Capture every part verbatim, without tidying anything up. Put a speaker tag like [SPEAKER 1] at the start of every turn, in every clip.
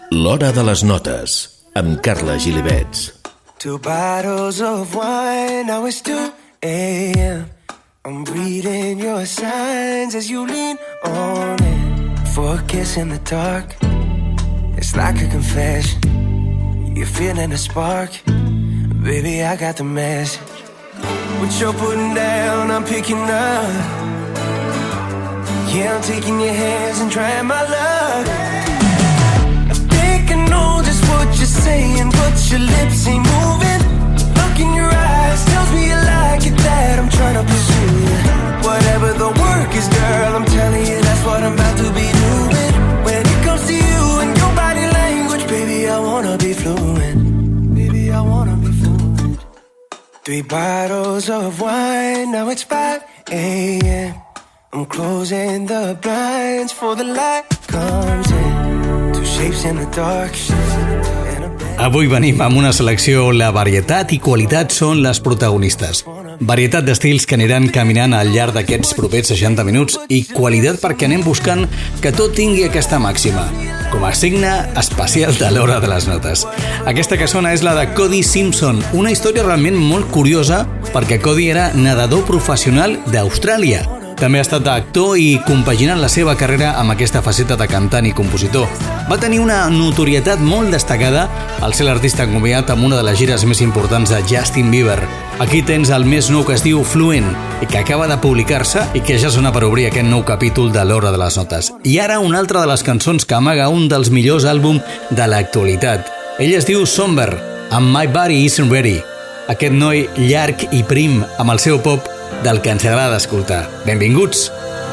[SPEAKER 1] L'Hora de les Notes, amb Carla Gilibets.
[SPEAKER 2] Two bottles of wine, now it's two a.m. I'm reading your signs as you lean on it. For a kiss in the dark, it's like a confession. You're feeling a spark, baby, I got the message. What you're putting down, I'm picking up. Yeah, I'm taking your hands and trying my luck. I think I know just what you're saying, but your lips ain't moving. Look in your eyes tells me you like it, that I'm trying to pursue you. Whatever the work is, girl, I'm telling you that's what I'm about to be doing. When it comes to you and your body language, baby, I wanna be fluent. Baby, I wanna be fluent. Three bottles of wine, now it's five a.m. I'm closing the blinds for the light comes in. Two shapes in the dark.
[SPEAKER 3] Avui venim amb una selecció. La varietat i qualitat són les protagonistes. Varietat d'estils que aniran caminant al llarg d'aquests propers seixanta minuts i qualitat perquè anem buscant que tot tingui aquesta màxima, com a signe especial de l'Hora de les Notes. Aquesta que sona és la de Cody Simpson, una història realment molt curiosa perquè Cody era nedador professional d'Austràlia. També ha estat actor i compaginant la seva carrera amb aquesta faceta de cantant i compositor. Va tenir una notorietat molt destacada al ser l'artista convidat amb una de les gires més importants de Justin Bieber. Aquí tens el més nou que es diu Fluent i que acaba de publicar-se i que ja sona per obrir aquest nou capítol de l'Hora de les Notes. I ara una altra de les cançons que amaga un dels millors àlbums de l'actualitat. Ell es diu Somber, amb My Body Isn't Ready. Aquest noi llarg i prim amb el seu pop del que ens agrada escoltar. Benvinguts!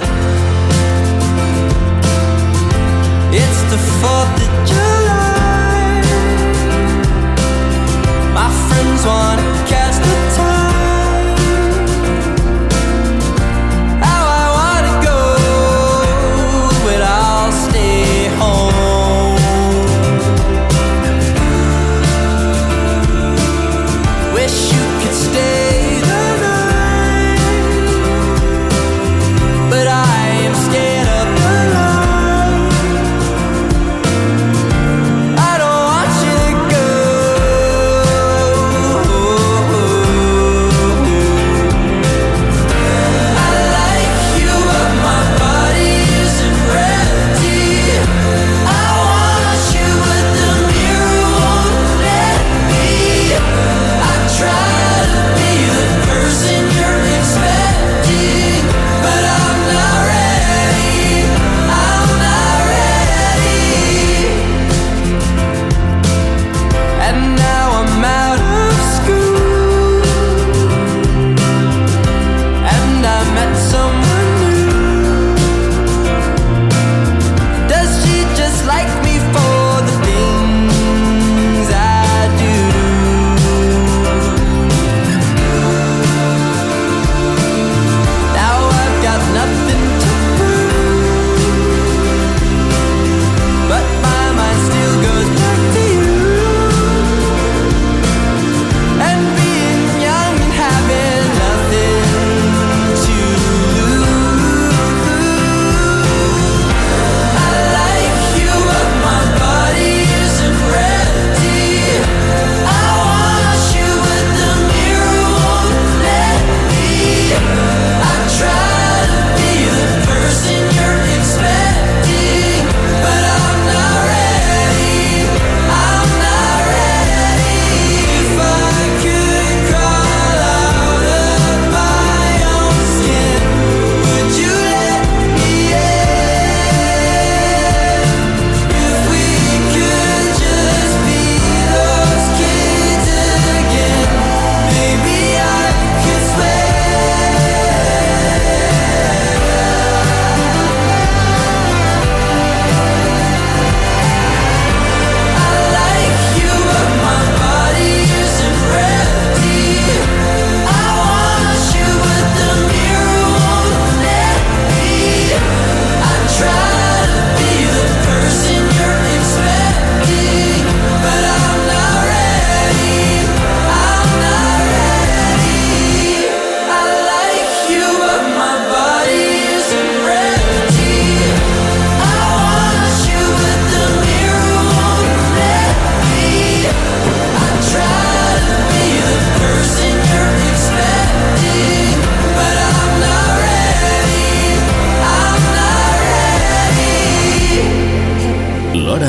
[SPEAKER 2] It's the fourth of July. My friends wanna catch the time. How I wanna go, but I'll stay home. Wish you could stay. But I am scared of the light.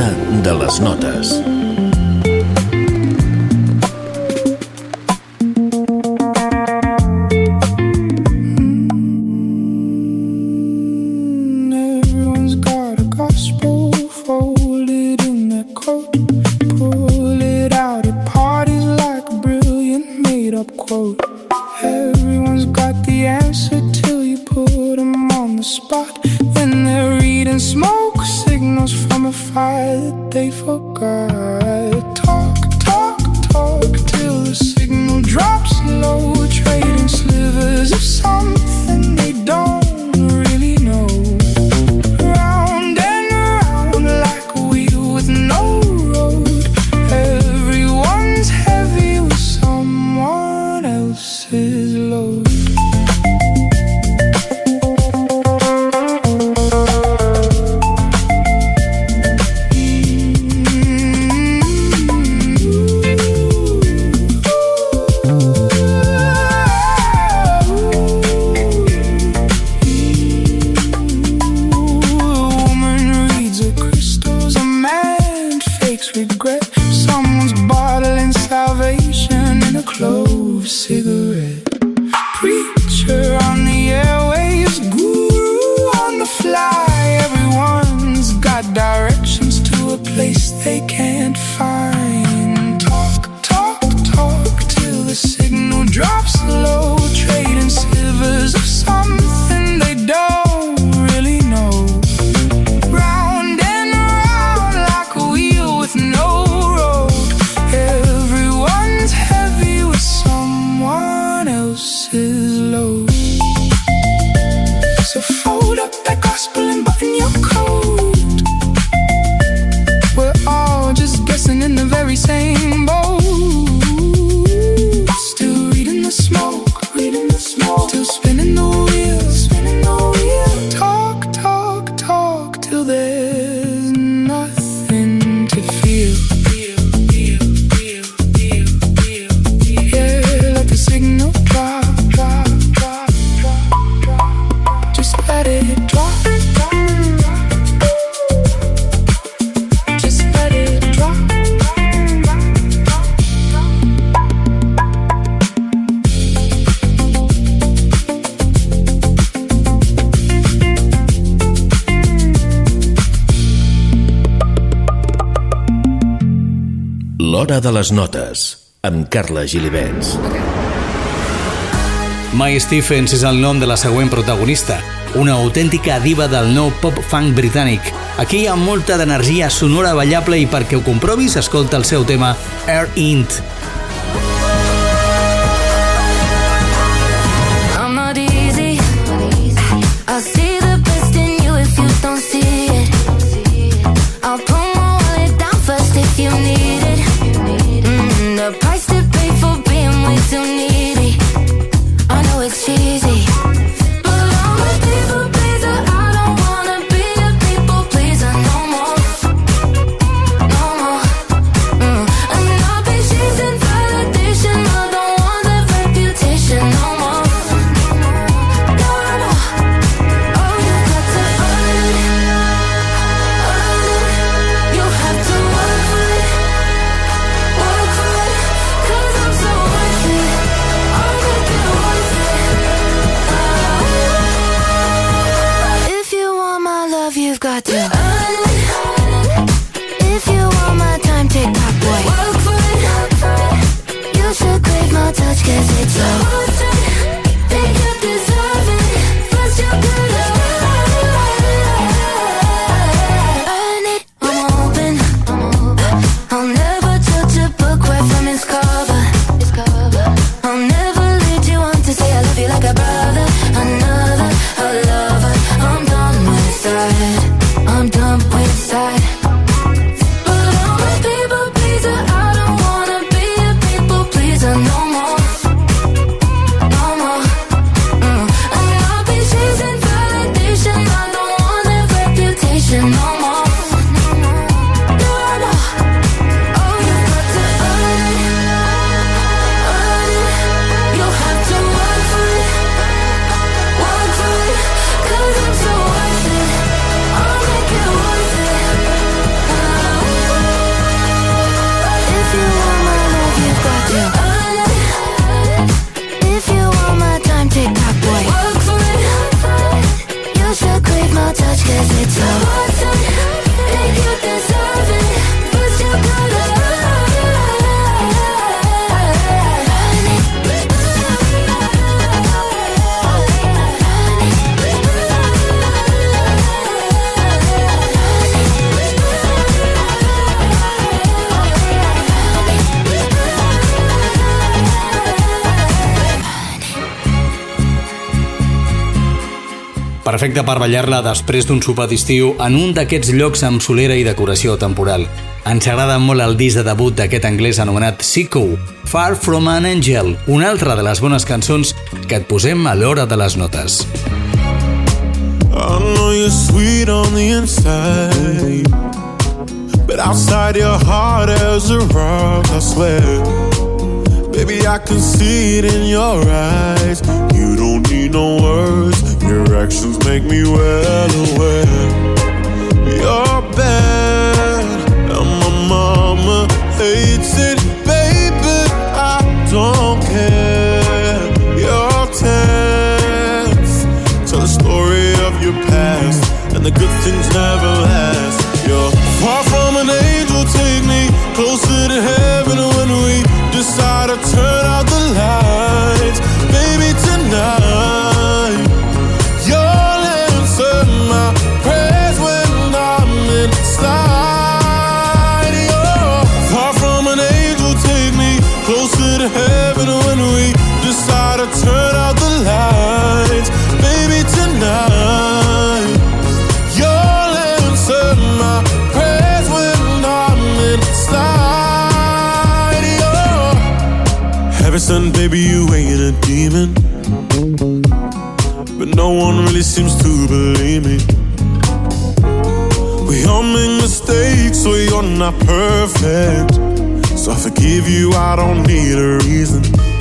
[SPEAKER 1] de les notes. L'Hora de les Notes, amb Carla Gilibets.
[SPEAKER 3] Mae Stephens és el nom de la següent protagonista, una autèntica diva del nou pop-funk britànic. Aquí hi ha molta d'energia sonora ballable i perquè ho comprovis, escolta el seu tema Air Int.
[SPEAKER 4] I'm not easy. I see the best in you if you don't see it. I'll put my wallet down first if you need it. The price to pay for being way too needy. I know it's cheesy, but I'm a people pleaser. I don't wanna be a people pleaser no more, no more. Mm. And I've been chasing 'cause it's your turn and you deserve it. First you gotta
[SPEAKER 3] perfecte per ballar-la després d'un sopar d'estiu en un d'aquests llocs amb solera i decoració temporal. Ens agrada molt el disc de debut d'aquest anglès anomenat Sicko, Far From An Angel, una altra de les bones cançons que et posem a l'hora de les notes.
[SPEAKER 5] I know you're sweet on the inside, but outside your heart as a rock, I swear. Baby, I can see it in your eyes. You don't need no words, your actions make me well aware. You're bad, and my mama hates it. Baby, I don't care. You're tense, tell the story of your past, and the good things never last. You're far from an angel, take me closer to heaven when we decide to turn out the lights. Baby, tonight you'll answer my prayers when I'm inside. You're far from an angel, take me closer to heaven when we decide to turn out the lights. Baby, tonight you'll answer my prayers when I'm inside. You're heaven sent, baby, you ain't a demon, but no one really seems to believe me. We all make mistakes, so you're not perfect, so I forgive you, I don't need a reason.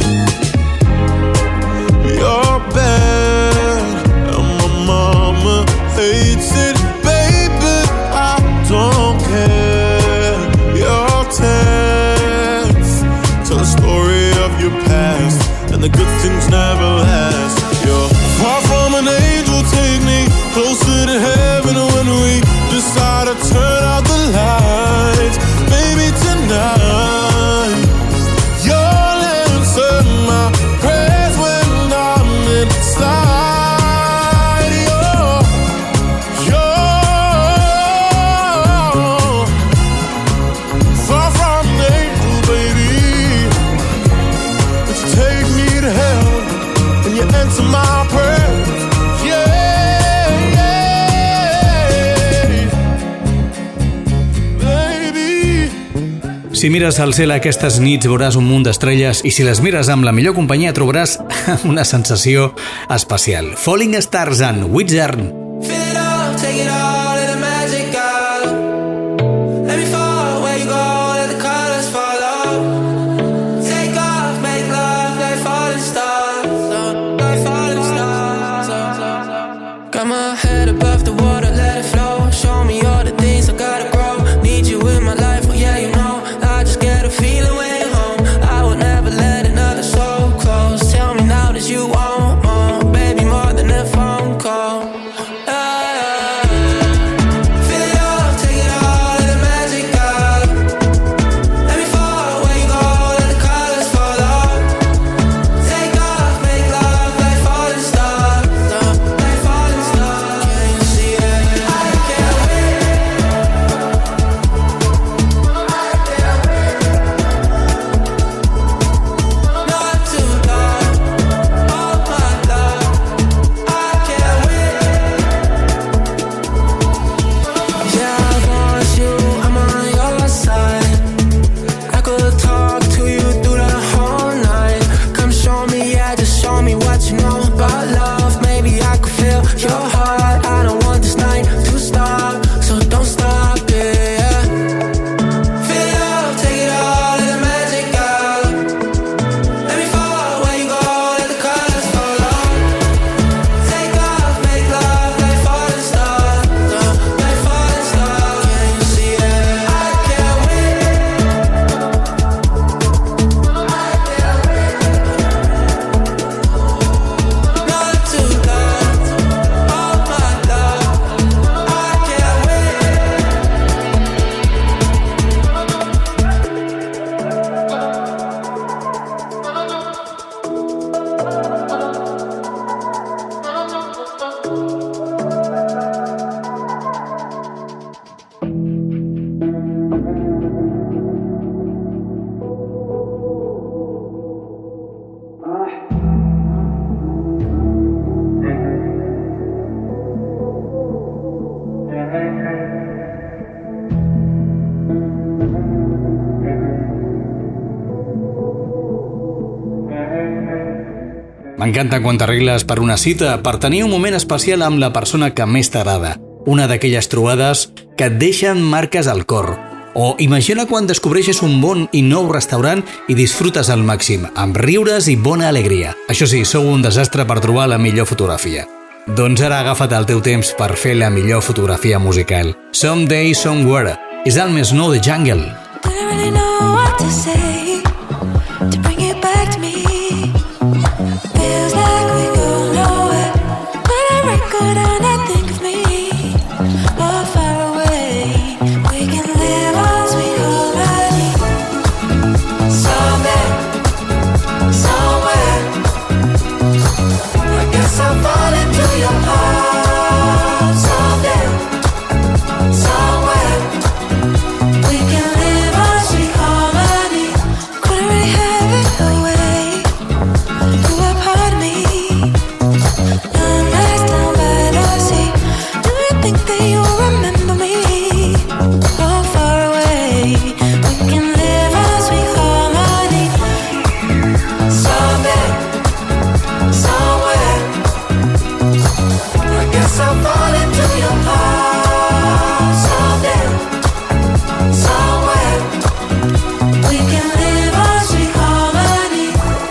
[SPEAKER 5] You're bad, and my mama hates it. Baby, I don't care. You're tense, tell the story of your past, and the good things never last. You're far from an angel, take me closer to heaven when we decide to turn out the lights. Baby, tonight you'll answer my prayers when I'm inside. You're, you're far from an angel, baby, but you take me to hell and you answer my prayers. Yeah, yeah, baby.
[SPEAKER 3] Si mires al cel aquestes nits veuràs un munt d'estrelles i si les mires amb la millor companyia trobaràs una sensació especial. Falling Stars and Wizard.
[SPEAKER 2] Fill it up, take it all, let the magic out. Let me fall where you go, let the colors follow. Take off, make love like falling stars, like falling stars. Got my head above the water, let it flow. Show me all the things I gotta grow. Need you in my life, well yeah you know. I just get a feeling when you're home. I would never let another soul close. Tell me now that you want more, baby, more than a phone call.
[SPEAKER 3] M'encanta quan t'arregles per una cita, per tenir un moment especial amb la persona que més t'agrada. Una d'aquelles trobades que et deixen marques al cor. O imagina quan descobreixes un bon i nou restaurant i disfrutes al màxim, amb riures i bona alegria. Això sí, sou un desastre per trobar la millor fotografia. Doncs ara agafa't el teu temps per fer la millor fotografia musical. Someday, Somewhere és el més nou de Jungle.
[SPEAKER 6] Don't really know what to say to bring it back to me. Feels like we go nowhere, but I record and I think of me. Oh, far away, we can live our sweet harmony. Someday, somewhere, I guess I'll fall into your heart. Someday, somewhere, we can live our sweet harmony. Couldn't really have it away. You are part of me. None last down by the sea. Do you think that you'll remember me? Oh, far away, we can live our sweet harmony. Someday, somewhere, I guess I'll fall into your heart. Someday, somewhere, we can live our sweet harmony.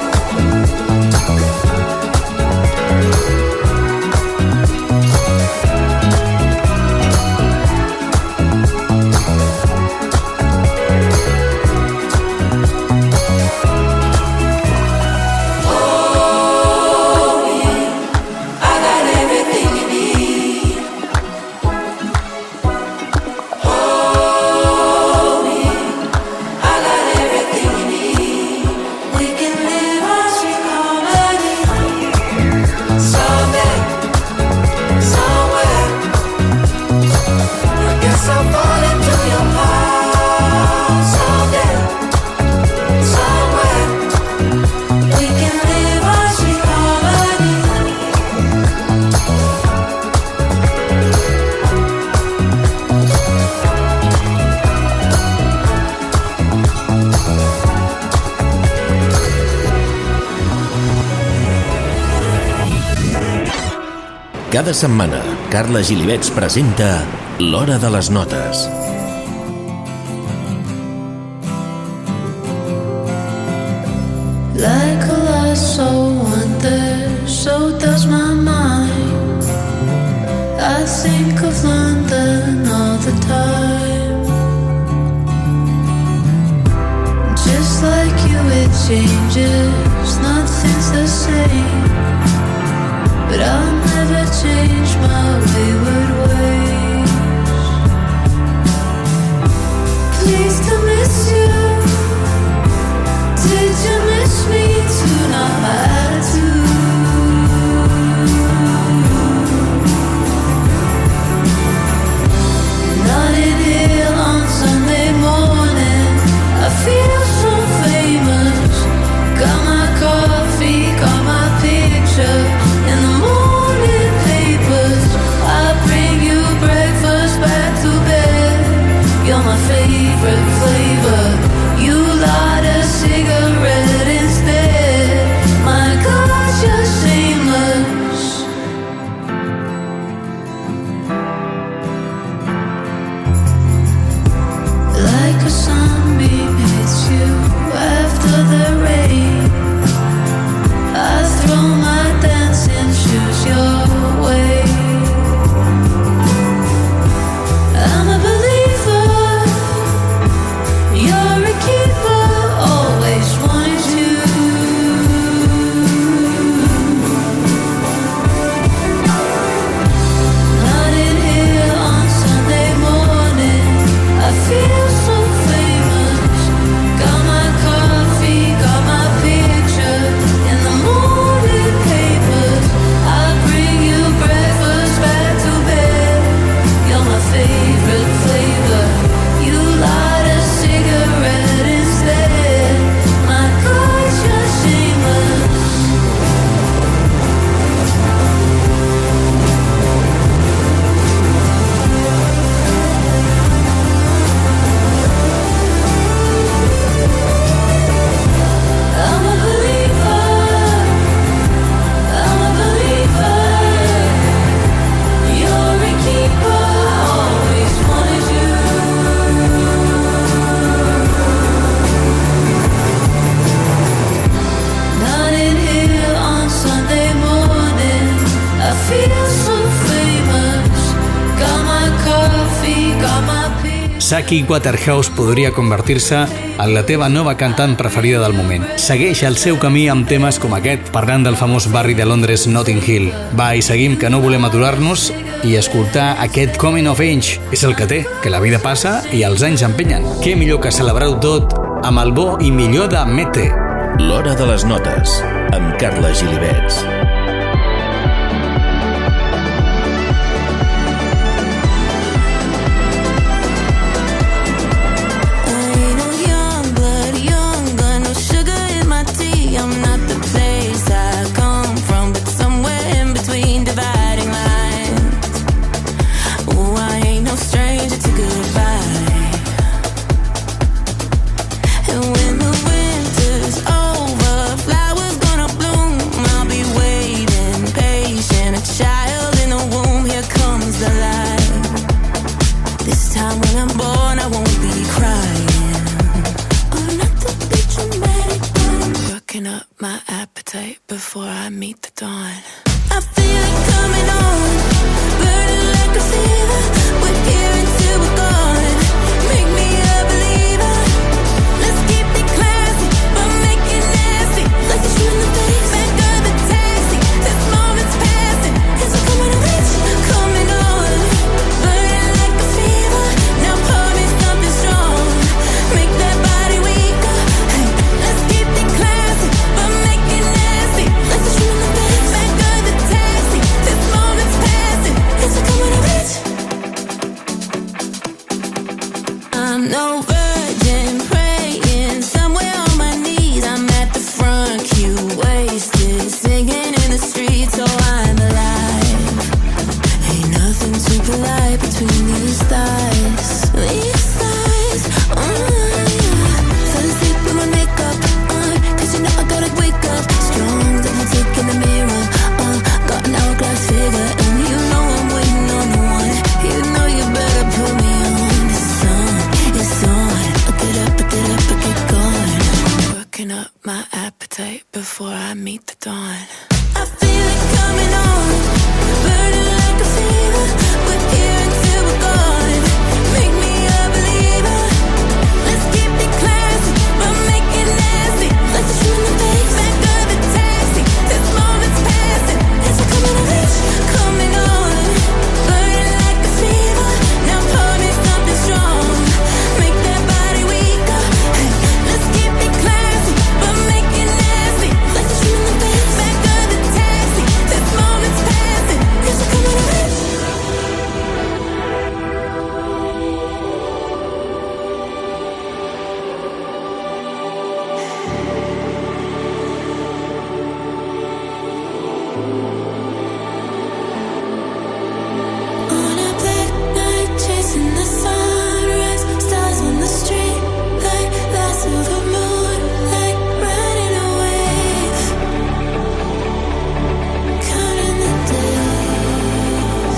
[SPEAKER 6] I got everything you need. Hold me, I got everything you need. We can live our sweet harmony. Someday, somewhere, I guess I'll fall into your heart. Someday, somewhere, we can live our sweet harmony.
[SPEAKER 1] Cada setmana, Carla Gilivets presenta l'Hora de les Notes.
[SPEAKER 7] Like a lost soul wanders, so does my mind. I think of London all the time. Just like you, it changes, nothing's the same. But I'll never change my wayward ways. Pleased to miss you. Did you miss me too? Now I do. Notting Hill on Sunday morning, I feel so famous. Got my coffee, got my picture in the morning papers. I bring you breakfast back to bed. You're my favorite flavor. You light a cigarette instead. My gosh, you're shameless. Like a sunbeam hits you after the rain. I throw my dancing shoes your way. I'm a believer. You're a keeper, always wanted
[SPEAKER 3] Saki Waterhouse podria convertir-se en la teva nova cantant preferida del moment. Segueix el seu camí amb temes com aquest, parlant del famós barri de Londres, Notting Hill. Va, i seguim, que no volem aturar-nos i escoltar aquest Coming of Age. És el que té, que la vida passa i els anys empenyen. Què millor que celebrar-ho tot amb el bo i millor de Mete.
[SPEAKER 1] L'Hora de les Notes, amb Carla Gilivets.
[SPEAKER 7] Before I meet the dawn, I feel it coming on, burning like a fever. We're here until we're gone. Make me a believer. Let's keep it classy, but make it nasty. Like a shoe in the face, back of the taxi. This moment's passing. It's coming of age, coming on, burning like a fever. Now pour me something strong, make that body weaker. Hey, let's keep it classy, but make it nasty. Like a shoe in the face, back of the taxi. This moment's passing. It's coming of age. I'm no virgin, praying somewhere on my knees. I'm at the front, you wasted, singing in the streets. Oh, I'm alive. Ain't nothing too polite between these thighs. These thighs, oh yeah. Fell asleep with my makeup on, cause you know I gotta wake up strong. Double take in the mirror, uh, got an hourglass figure, and you know I'm waiting on the one. You know you better put me on. The sun is on. I get up, I get up, I get going. Working up my appetite before I meet the dawn. I feel it coming on, burning like a fever. We're here until we're gone. Make me a believer. Let's keep it classy, but make it nasty. Like the shoe in the face, back of the taxi. This moment's passing. It's coming of age, coming on, burning like a fever. Now pour me something strong, make that body weaker. Hey, let's keep it classy, but make it nasty. Like the shoe in the face, back of the taxi. This moment's passing. It's coming of age. On a black night, chasing the sunrise, stars on the street, like that silver moonlight, riding a wave, counting the days.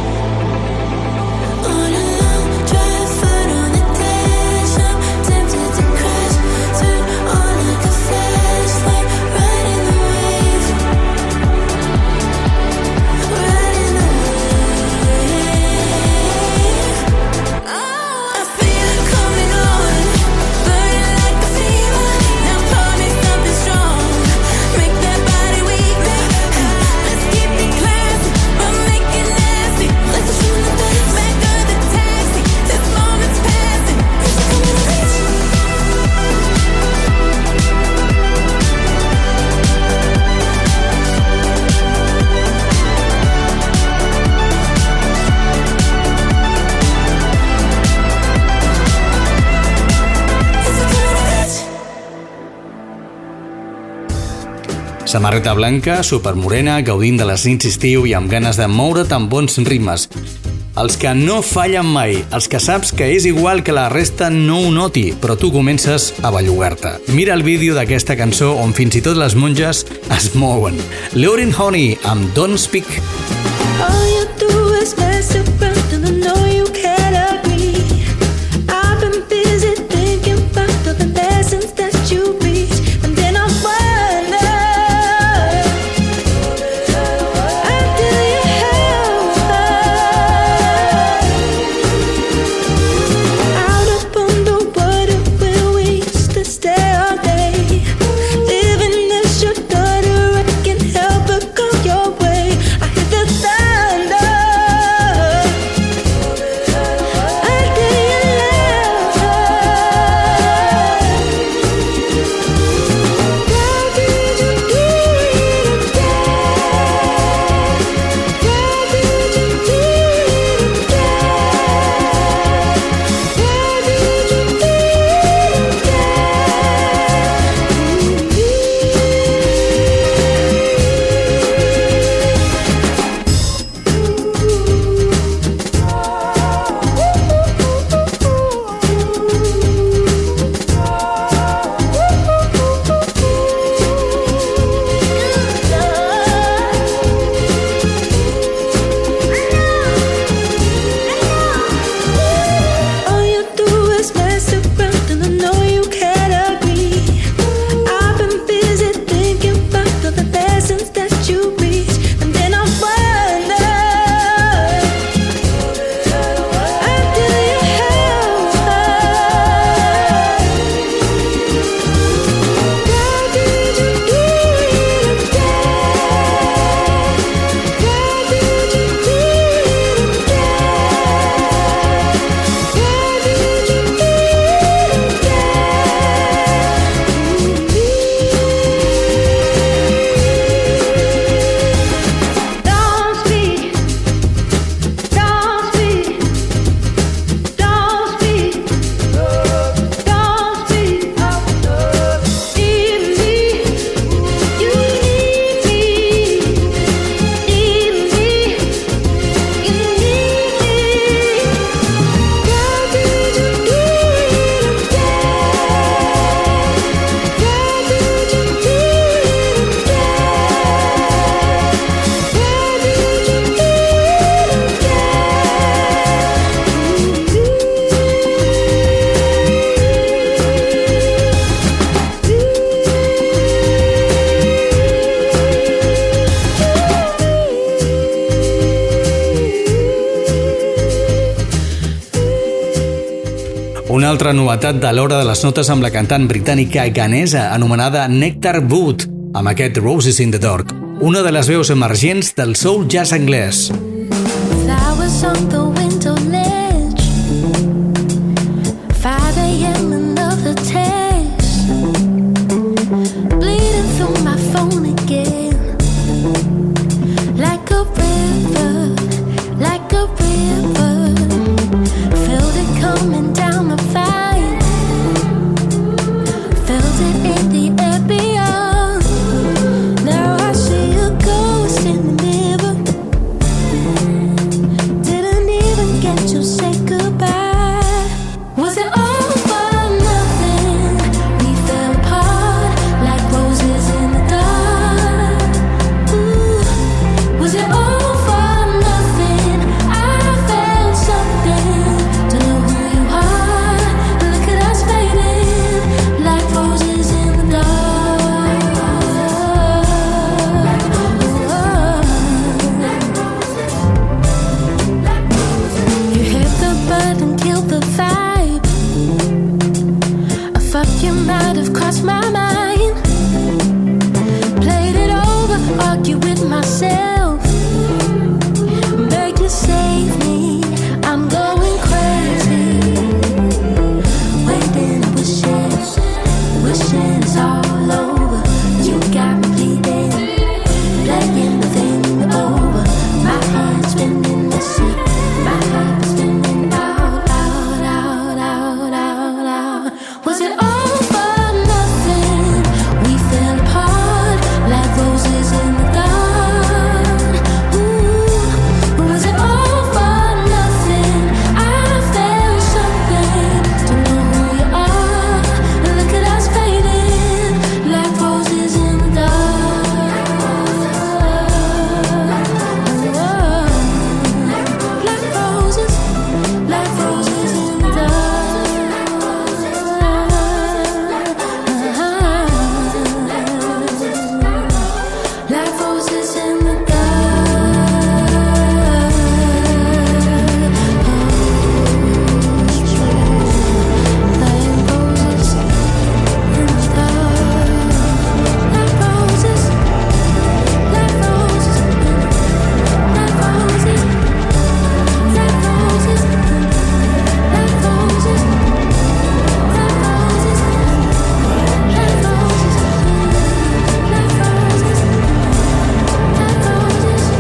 [SPEAKER 7] On a long drive, foot on the dash, I'm tempted to crash, turn on like a flashlight, riding the wave, riding the wave. I feel it coming on, burning like a fever. Now pour me something strong, make that body weaker. Let's keep it classy, but make it nasty. Like the shoe in the face, back of the taxi. This moment's passing. It's coming of age.
[SPEAKER 3] Samarreta blanca, supermorena, gaudint de les nits d'estiu i amb ganes de moure't amb bons ritmes. Els que no fallen mai, els que saps que és igual que la resta no ho noti, però tu comences a bellugar-te. Mira el vídeo d'aquesta cançó on fins i tot les monges es mouen. Lauryn Honey amb Don't Speak.
[SPEAKER 6] All you do is mess around and I know you can't agree. I've been busy thinking about all the lessons that you reach, and then I wonder, how do you help her? I
[SPEAKER 3] Una altra novetat de l'hora de les notes amb la cantant britànica ganesa anomenada Nectar Wood, amb aquest Roses in the Dark, una de les veus emergents del soul jazz anglès.
[SPEAKER 4] Flowers on the window ledge, five a.m. another text, bleeding through my phone again, like a river, like a river, felt it coming down the fire, felt it in the air beyond. Now I see a ghost in the mirror, didn't even get to say goodbye. Was it all for nothing? We fell apart like roses in the dark. Ooh, was it all for nothing? I felt something. Don't know who you are. Look at us fading like roses in the dark. You hit the button, killed the vibe. A fuck you might have crossed my mind. Played it over, argued with myself. Beg you save me, I'm going crazy. Waiting, wishing, wishing it's all over. You got me bleeding, playing the thing over. My head's spinning messy, my head spinning out, out, out, out, out, out. Was it all for nothing? We fell apart like roses in the dark. Ooh, was it all for nothing? I felt something. Don't know who you are. Look at us fading like roses in the dark. Like roses, like roses in the dark. Like roses in the dark. Like roses in the dark. Like roses, like roses, like roses, like roses, like roses, like roses, like roses, like roses, like roses.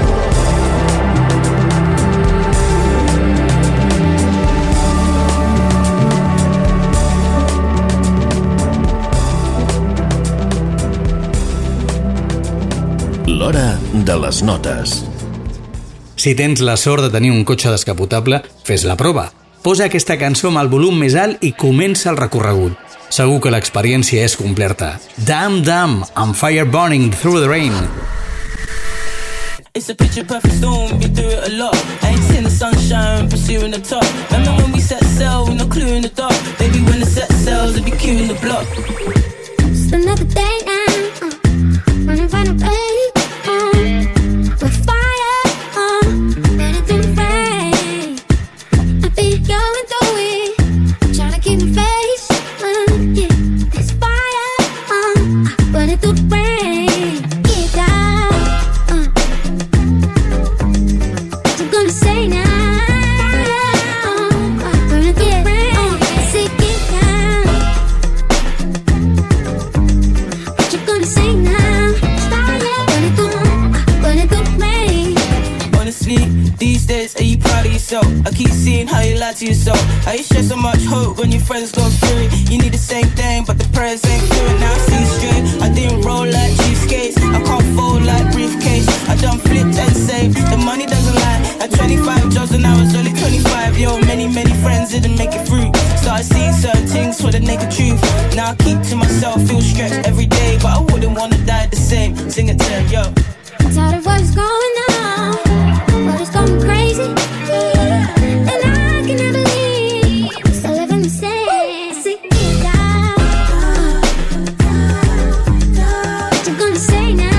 [SPEAKER 1] L'hora de les notes.
[SPEAKER 3] Si tens la sort de tenir un cotxe descapotable, fes la prova. Posa aquesta cançó amb el volum més alt i comença el recorregut. Segur que l'experiència és completa. Damn Damn, amb Fire Burning Through the Rain.
[SPEAKER 8] It's a picture perfect storm, we do it a lot. I ain't seen the sunshine, pursuing the top. Remember when we set sail, with no clue in the dark. Baby, when the set sails, it'd be queuing the block.
[SPEAKER 4] Just another day now, uh, running for the pain, uh, with fire, uh, running through the rain. I be going through it, trying to keep my face, uh, yeah. This fire, uh, running through the rain. Get down, uh, what you gonna say now? Uh, running through the rain, uh, say get down. What you gonna say now? Fire, running through, running through the rain.
[SPEAKER 8] Honestly, these days, are you proud of yourself? I keep seeing how you lie to yourself. How you share so much hope when your friends go through it. You need the same thing, but the prayers ain't through it. Now I see straight, I didn't roll like cheesecakes. I can't fold like briefcase. I done flipped and saved, the money doesn't lie. At twenty-five jobs and I was only twenty-five. Yo, many, many friends didn't make it through. Started seeing certain things for the naked truth. Now I keep to myself, feel stretched every day, but I wouldn't wanna die the same. Sing it to them, yo.
[SPEAKER 4] I'm tired of what's going on, but it's going crazy, and I can never leave. So living the same. Sick it down. What you gonna say now?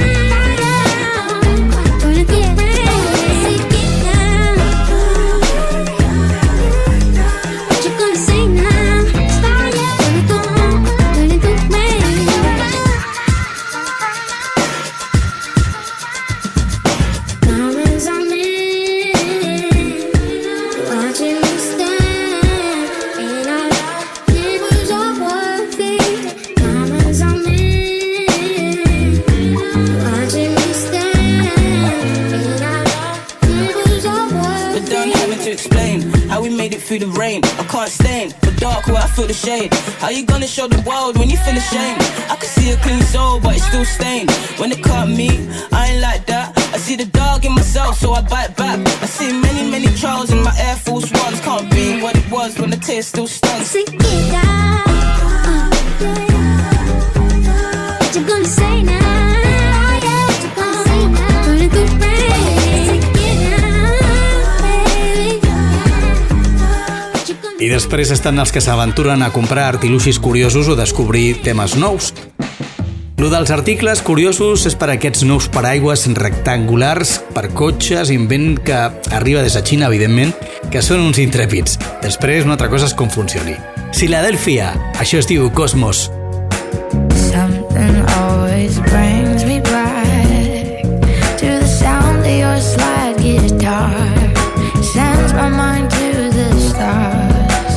[SPEAKER 4] Running through the rain. Sick it down. What you gonna say now?
[SPEAKER 8] dark where I feel the shade. How you gonna show the world when you feel ashamed? I can see a clean soul, but it's still stained. When it caught me, I ain't like that. I see the dog in myself, so I bite back. I see many, many trials in my Air Force Ones. Can't be what it was when the taste still stung.
[SPEAKER 4] Se queda, uh, what you gonna say now? Yeah, what you gonna say now? Put a good friend. Se queda, baby. What you gonna
[SPEAKER 3] I després estan els que s'aventuren a comprar artiluxis curiosos o descobrir temes nous. Lo dels articles curiosos és per aquests nous paraigües rectangulars per cotxes, invent que arriba des de Xina, evidentment, que són uns intrèpids. Després, una altra cosa és com funcioni. Philadelphia, això es diu Cosmos.
[SPEAKER 7] Something always brings me back to the sound of your slide guitar. Sends my mind to the stars.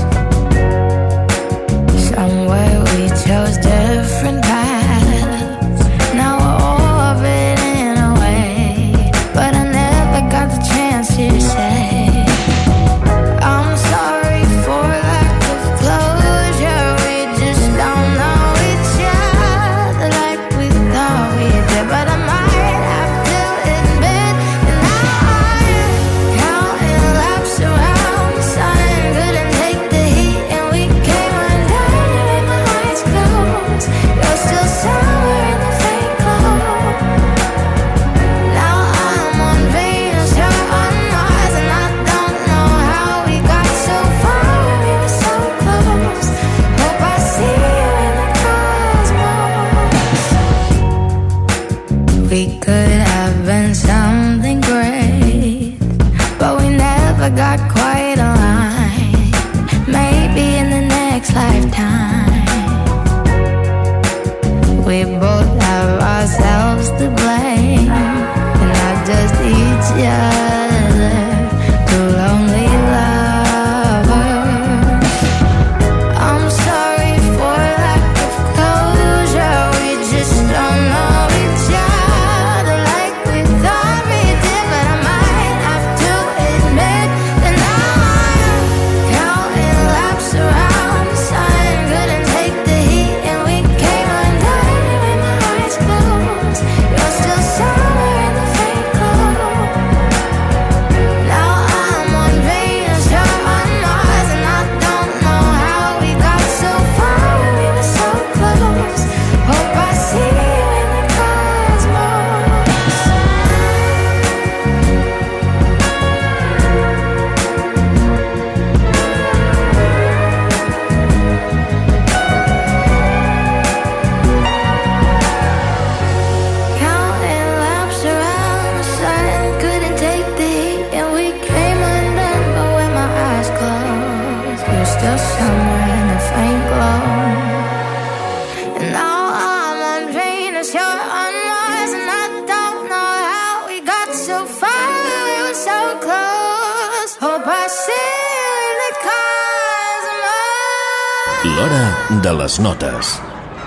[SPEAKER 7] Somewhere we chose different paths. Now we're orbiting away, but I never got the chance to say I'm sorry for lack of closure. We just don't know each other like we thought we did. But I might have to admit that now I'm counting laps around the sun. Couldn't take the heat and we came undone with my eyes closed. You're still somewhere in the fake glow. Now I'm on Venus, you're on Mars, and I don't know how we got so far when we were so close. Hope I see you in the cosmos. We could have been something great, but we never got quite aligned. Maybe in the next lifetime we both have ourselves to blame, and not just each other. Two lonely lovers. I'm sorry for lack of closure. We just don't know each other like we thought we did. But I might have to admit that now I'm counting laps around the sun. Couldn't take the heat and we came undone with my eyes closed. You're still somewhere in the fake glow. Now I'm on Venus, you're on Mars, and I don't know how we got so far when we were so close. Hope I see you in the cosmos. Counting laps around the sun. Couldn't take the heat and we came undone. But with my eyes closed, you're still somewhere in the faint glow. And now I'm on Venus, you're on Mars, and I don't know how we got so far. We were so close. Hope I see you in the cosmos.
[SPEAKER 1] L'hora de les notes.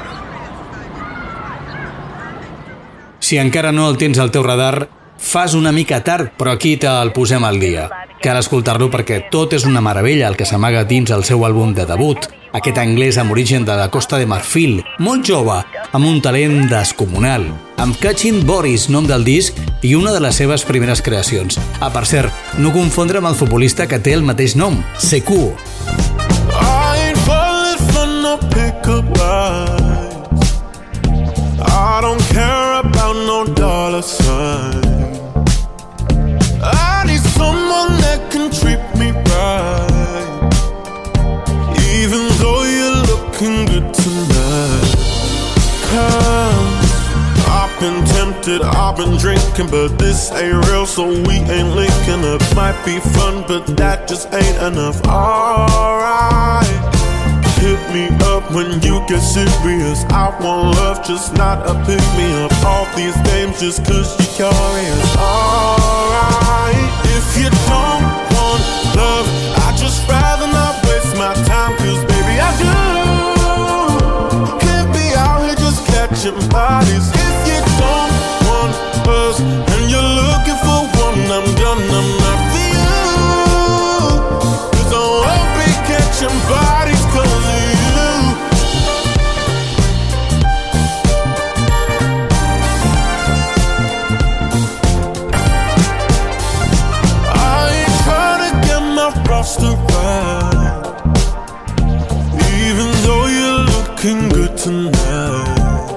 [SPEAKER 3] Si encara no el tens al teu radar, fas una mica tard, però aquí te'l posem al dia. Cal escoltar-lo perquè tot és una meravella el que s'amaga dins el seu àlbum de debut. Aquest anglès amb origen de la Costa de Marfil, molt jove, amb un talent descomunal, amb Catching Boris, nom del disc, i una de les seves primeres creacions. Ah, per cert, no confondre amb el futbolista que té el mateix nom, Sekou.
[SPEAKER 5] I ain't falling for no pickup lines. I don't care about no dollar sign. I need someone that can treat me right, even though you're looking good tonight. Cause I've been tempted, I've been drinking, but this ain't real, so we ain't linking up. Might be fun, but that just ain't enough. Alright, hit me up when you get serious. I want love, just not a pick me up. All these games just cause you're curious. Alright, if you don't want love, I'd just rather not waste my time. Cause baby I do. Can't be out here just catching bodies. If you don't want us and you're looking for one, I'm done, I'm not for you. Cause I won't be catching bodies. just a ride. Even though you're looking good tonight,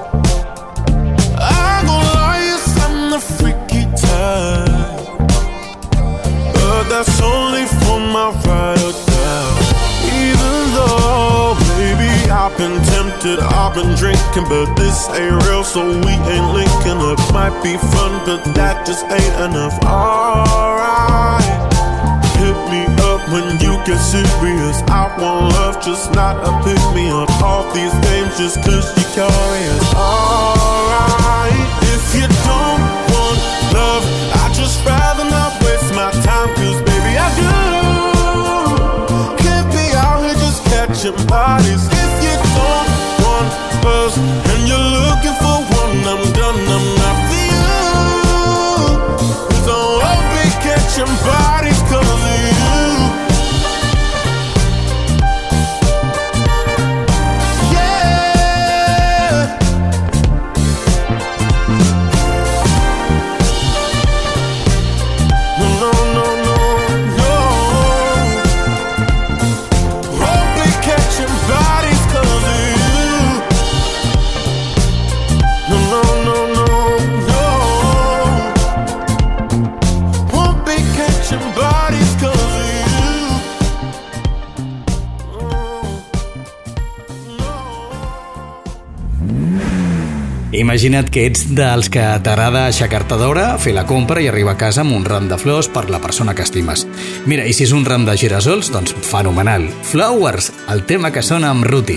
[SPEAKER 5] I gon' lie, yes, I'm the freaky type, but that's only for my ride or die. Even though, baby, I've been tempted, I've been drinking, but this ain't real, so we ain't linking up. Might be fun, but that just ain't enough. Alright, hit me up when you get serious. I want love, just not a pick me up. All these games just cause you're curious. Alright, if you don't want love, I'd just rather not waste my time, cause baby I do. Can't be out here just catching bodies. If you don't want us and you're looking for one, I'm done, I'm not for you. So I'll be catching bodies cause of you. Yeah. No, no, no, no, no. I'll be catching bodies cause of you. No, no, no, no, no. Won't be catching bodies cause of you.
[SPEAKER 3] Imagina't que ets dels que t'agrada aixecar-te d'hora, fer la compra i arribar a casa amb un ram de flors per la persona que estimes. Mira, i si és un ram de girassols, doncs fenomenal. Flowers, el tema que sona amb Ruti.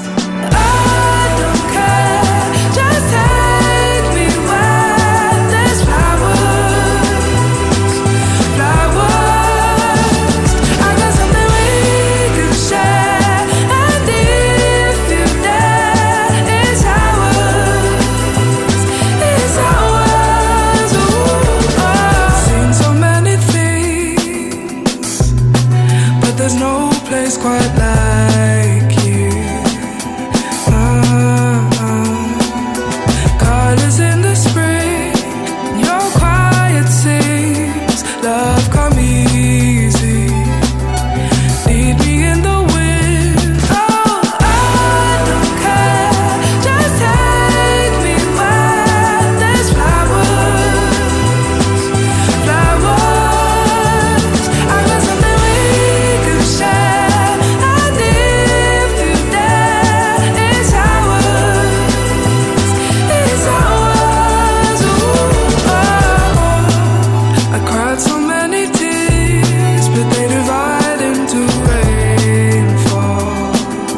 [SPEAKER 2] There's no place quite like you. Ah, ah. Colors in the spring, your quiet sings. Love come easy. Lead me in the wind. Oh, I don't care. Just take me where there's flowers. Flowers. I got something we could share. And if you dare, it's ours. It's ours. Ooh, oh. I cried so many tears, but they divide into rainfall.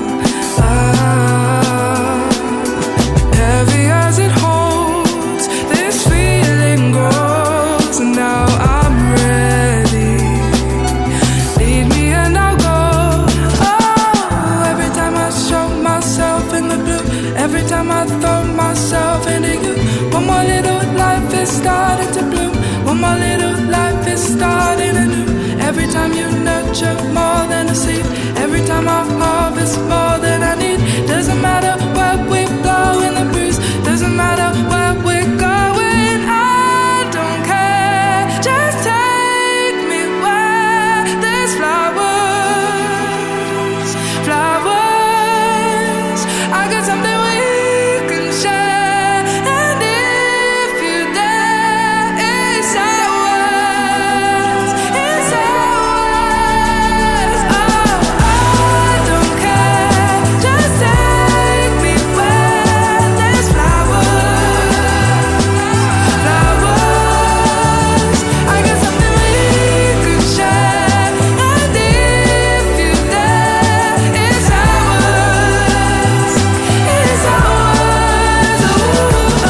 [SPEAKER 2] Ah, heavy as it holds, this feeling grows, and now I'm ready. Lead me and I'll go. Oh, every time I show myself in the blue, every time I throw myself into you, one more little life is starting to bloom. One more little life is starting anew. Every time you nurture more than a seed, every time I harvest more than I need. Doesn't matter where we blow in the breeze, doesn't matter where we're going. I don't care. Just take me where there's flowers, flowers. I got something we can share, and if you dare, it's ours, it's ours. Oh, I don't care. Just take me where there's flowers, flowers. I got something we could share, and if you dare, it's ours, it's ours. Ooh, oh.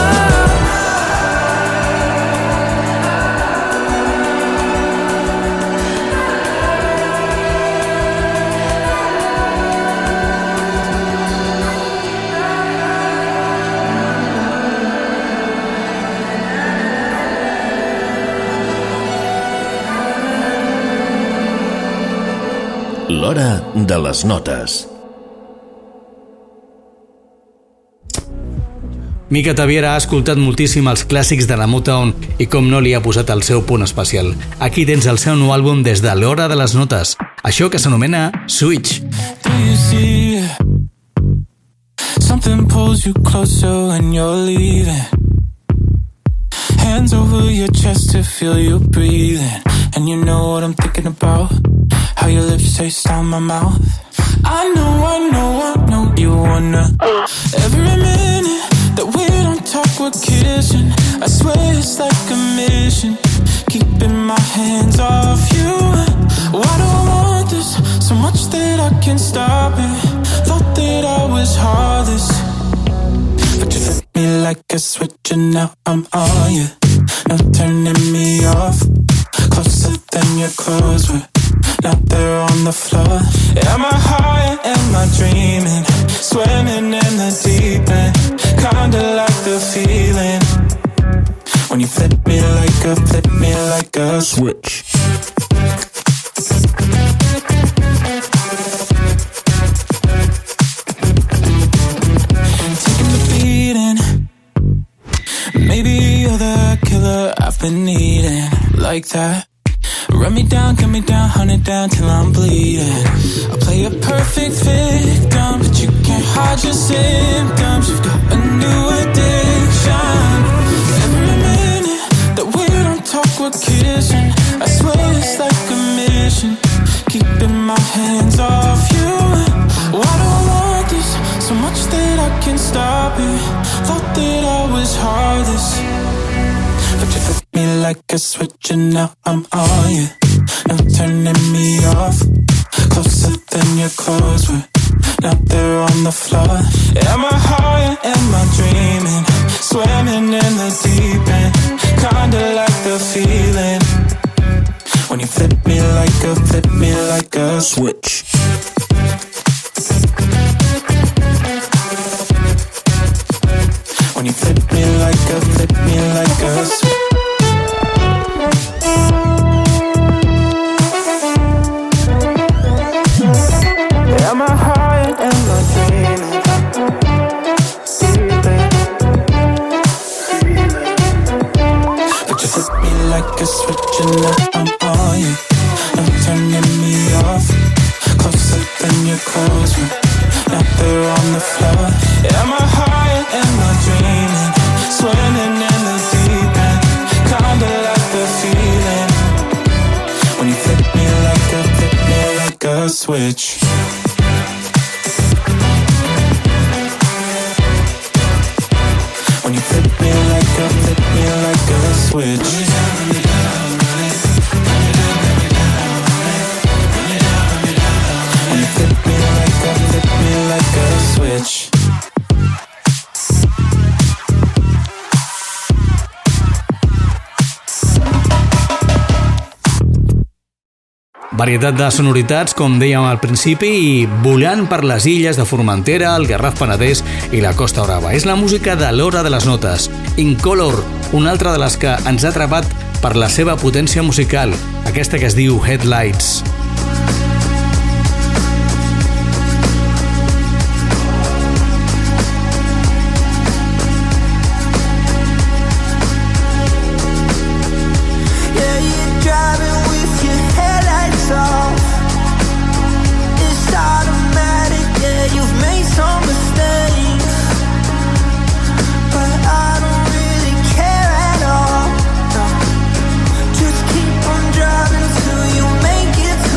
[SPEAKER 1] L'hora de les notes.
[SPEAKER 3] Mika Taviera ha escoltat moltíssim els clàssics de la Motown i com no li ha posat el seu punt especial. Aquí tens el seu nou àlbum des de l'hora de les notes. això que s'anomena Switch.
[SPEAKER 9] Do you see something pulls you closer when you're leaving? Hands over your chest to feel you breathing. And you know what I'm thinking about, how your lips taste on my mouth. I know, I know, I know you wanna. Every minute that we don't talk, we're kissing. I swear it's like a mission, keeping my hands off you. Why do I want this so much that I can't stop it? Thought that I was heartless, but you flip me like a switch and now I'm on you. No turning me off, closer than your clothes were. Now they're on the floor. Am I high? Am I dreaming? Swimming in the deep end, kinda like the feeling when you flip me like a, flip me like a switch. Taking the beating, maybe you're the killer I've been needing. Like that, run me down, cut me down, hunt it down till I'm bleeding. I play a perfect victim, but you can't hide your symptoms. You've got a new addiction. Every minute that we don't talk, we're kissing. I swear it's like a mission, keeping my hands off you. Why do I want this so much that I can't stop it? Thought that I was heartless, but you flip me like a switch and now I'm on you. No turning me off, closer than your clothes were. Now they're on the floor. Am I high? Am I dreaming? Swimming in the deep end, kinda like the feeling when you flip me like a, flip me like a switch. When you flip me like a, flip me like a switch. Am I high? Am I dreaming? But you flip me like a switch and now I'm on you. No turning me off, closer than your clothes were. Now they're on the floor. Am I high? Am I dreaming? Swimming in the deep end, kinda like the feeling when you flip me like a, flip me like a switch. When you flip me like a, flip me like a switch. When you flip me like a, flip me like a switch.
[SPEAKER 3] Varietat de sonoritats, com dèiem al principi, i volant per les illes de Formentera, el Garraf Penedès i la Costa Brava. És la música de l'Hora de les Notes. Incolor, una altra de les que ens ha atrapat per la seva potència musical, aquesta que es diu Headlights.
[SPEAKER 2] Just keep on driving till you make it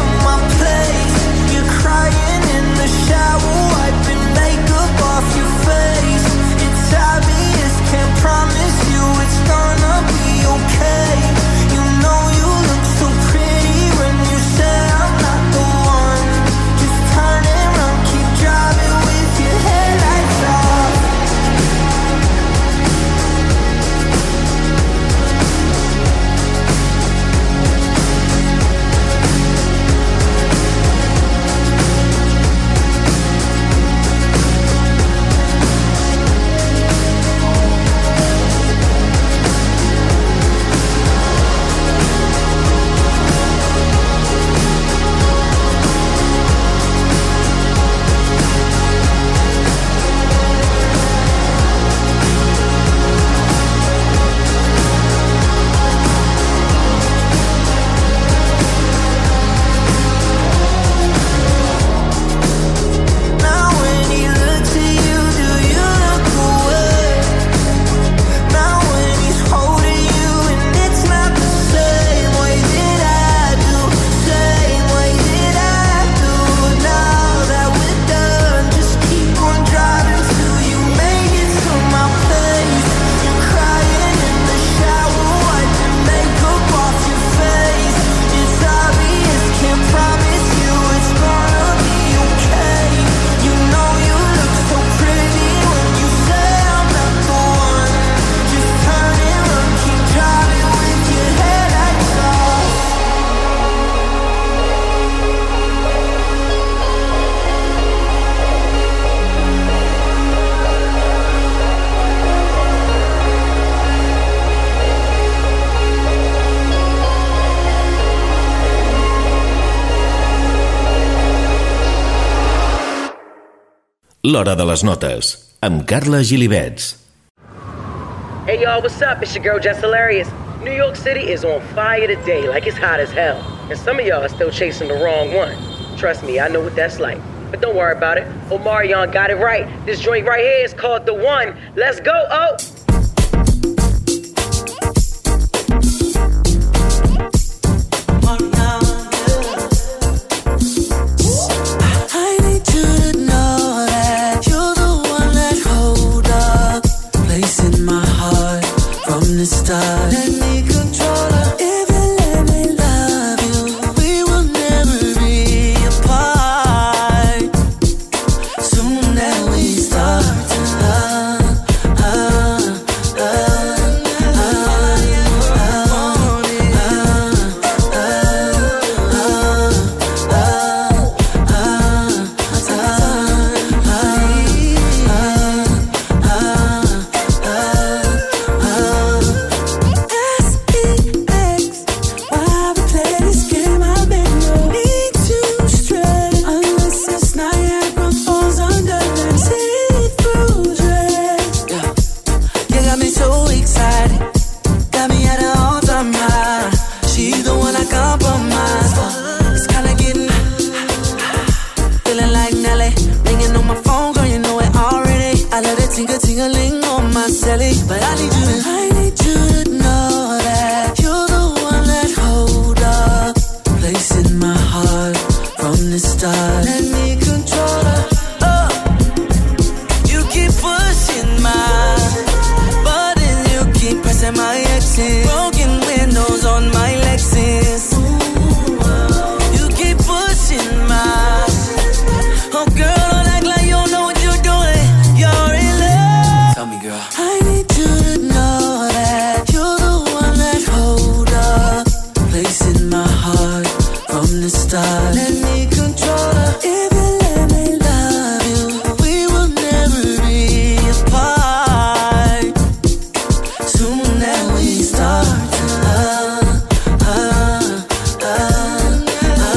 [SPEAKER 1] L'Hora de les Notes, amb Carla Gilibets.
[SPEAKER 10] Hey y'all, what's up? It's your girl Jess Hilarious. New York City is on fire today, like it's hot as hell. And some of y'all are still chasing the wrong one. Trust me, I know what that's like. But don't worry about it. Omarion got it right. This joint right here is called The One. Let's go, oh!
[SPEAKER 6] Start. Let me control her. If you let me love you, we will never be apart. Soon as we start to love, uh, uh, uh, uh, ting-a-ting-a-ling on my celly. But I need you to, I need you to know that you're the one that hold up place in my heart from the start. Let me control her. Oh, you keep pushing my buttons, you keep pressing my exes. Broken windows on my Lexus. You keep pushing my, oh girl. I need you to know that you're the one that hold up place in my heart from the start. Let me control her. If you let me love you, we will never be apart. Soon as we start to love, uh, uh, uh, uh,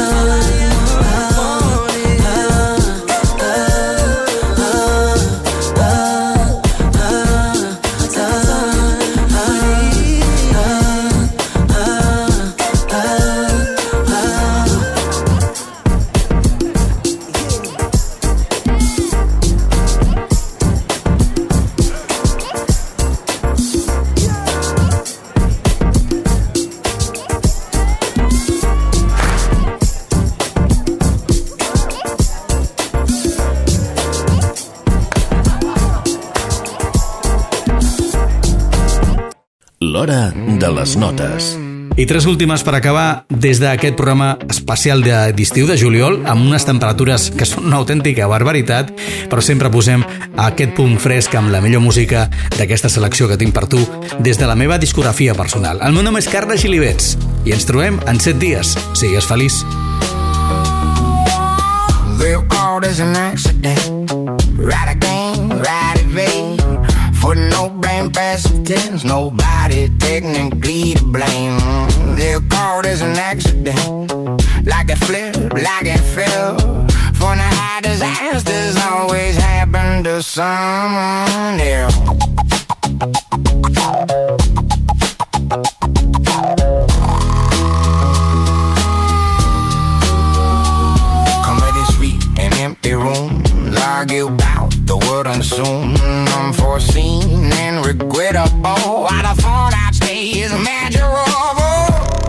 [SPEAKER 1] L'Hora de les Notes.
[SPEAKER 3] I tres últimes per acabar des d'aquest programa especial d'estiu de juliol, amb unes temperatures que són una autèntica barbaritat, però sempre posem aquest punt fresc amb la millor música d'aquesta selecció que tinc per tu des de la meva discografia personal. El meu nom és Carla Gilibets i ens trobem en set dies. Sigues feliç.
[SPEAKER 11] They'll call this an accident. Right again, right evade. For no blame, past tense, nobody technically to blame. They'll call this an accident. Like it flipped, like it fell. For the high disasters always happen to someone else. Come at this sweet and empty room, argue about the word unsoon, unforeseen and regrettable. Why the fallout stay is measurable.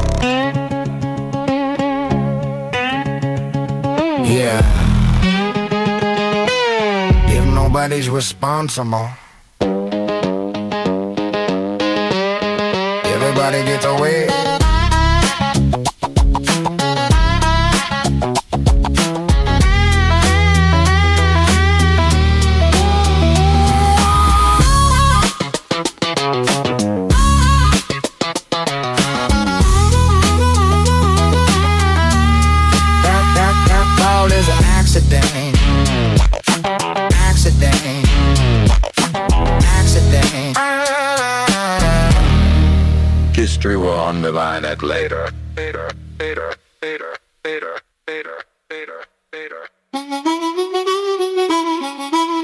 [SPEAKER 11] Yeah. If nobody's responsible, everybody gets away. Accident, accident, accident. History will underline that later, later, later, later, later, later, later, later.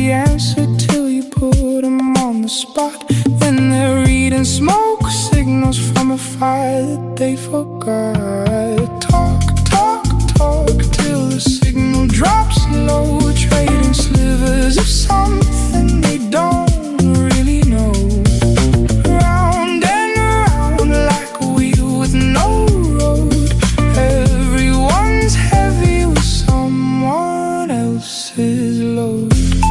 [SPEAKER 12] the answer till you put them on the spot. Then they're reading smoke signals from a fire that they forgot. Talk, talk, talk till the signal drops low, trading slivers of something they don't really know. Round and round like a wheel with no road. Everyone's heavy with someone else's load.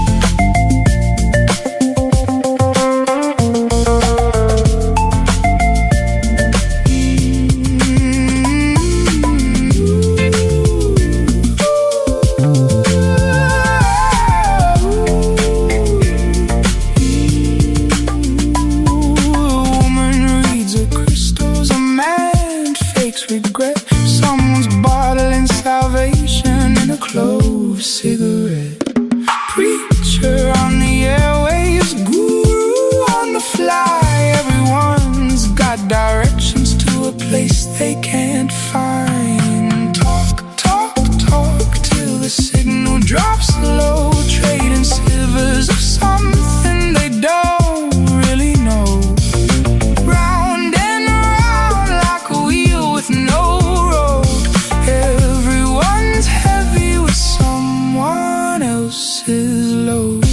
[SPEAKER 12] Regret. Someone's bottling salvation in a clove cigarette. Preacher on the airwaves, guru on the fly. Everyone's got directions to a place they can't find. Talk, talk, talk till the signal drops low, trading slivers of something they don't really know. Round and around like a wheel with no road. Everyone's heavy with someone else's load.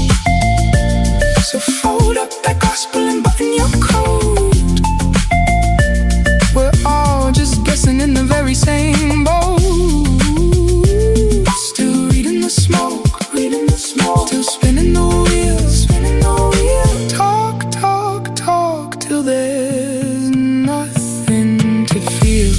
[SPEAKER 12] So fold up that gospel and button your coat. We're all just guessing in the very same boat. Still reading the smoke, reading the smoke. Still spinning the wheel, spinning the wheel. Talk, talk, talk till there's nothing to feel.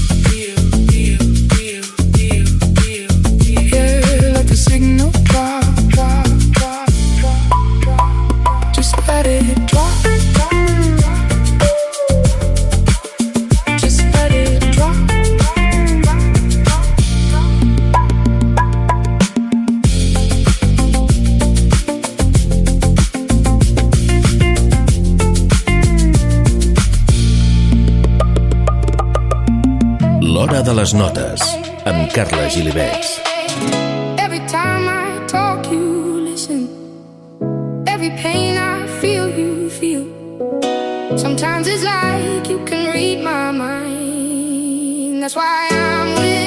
[SPEAKER 12] Yeah, let the signal drop, drop, drop, drop, drop. Just let it drop. Just let it drop.
[SPEAKER 1] L'Hora de les Notes, amb Carla Gilibets.
[SPEAKER 12] Every time I talk, you listen. Every pain I feel, you feel. Sometimes it's like you can read my mind. That's why I'm with